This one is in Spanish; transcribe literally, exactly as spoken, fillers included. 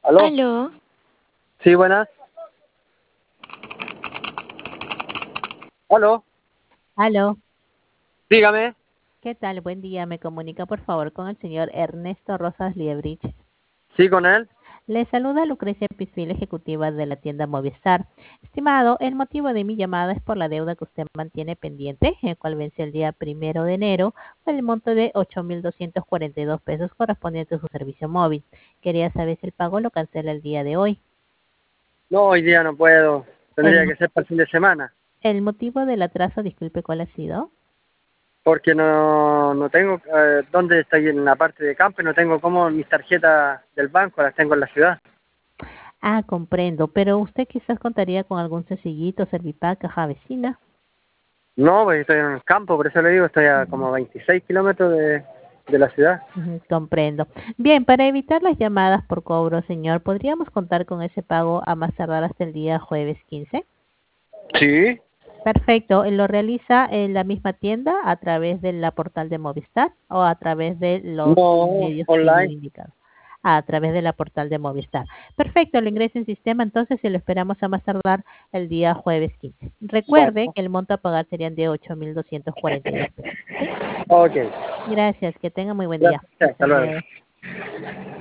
¿Aló? Aló, Sí, buenas. ¿Aló? Aló, Dígame. ¿qué tal? Buen día. Me comunica por favor con el señor Ernesto Rosas Liebrich. Sí, con él. Le saluda Lucrecia Pisfil, ejecutiva de la tienda Movistar. Estimado, el motivo de mi llamada es por la deuda que usted mantiene pendiente, el cual vence el día primero de enero, por el monto de ocho mil doscientos cuarenta y dos pesos correspondiente a su servicio móvil. Quería saber si el pago lo cancela el día de hoy. No, hoy día no puedo. El, Tendría mo- que ser para el fin de semana. el motivo del atraso, disculpe, ¿cuál ha sido? Porque no, no tengo... Eh, ¿Dónde estoy? En la parte de campo y no tengo como mis tarjetas del banco, las tengo en la ciudad. Ah, comprendo, pero usted quizás contaría con algún sencillito, Servipack, caja vecina. No, porque estoy en el campo, por eso le digo, estoy a como veintiséis kilómetros de, de la ciudad. Ujú, comprendo. Bien, para evitar las llamadas por cobro, señor, ¿podríamos contar con ese pago a más tardar hasta el día jueves quince? Sí. Perfecto. ¿Lo realiza en la misma tienda a través de la portal de Movistar o a través de los No, medios que le he online. indicado? A través de la portal de Movistar. Perfecto, lo ingreso en sistema entonces y lo esperamos a más tardar el día jueves quince. Vale. Recuerde que el monto a pagar serían de ocho mil doscientos cuarenta y dos pesos. ¿Ok? Ok. Gracias, que tenga muy buen día. Gracias. Hasta Hasta luego. luego.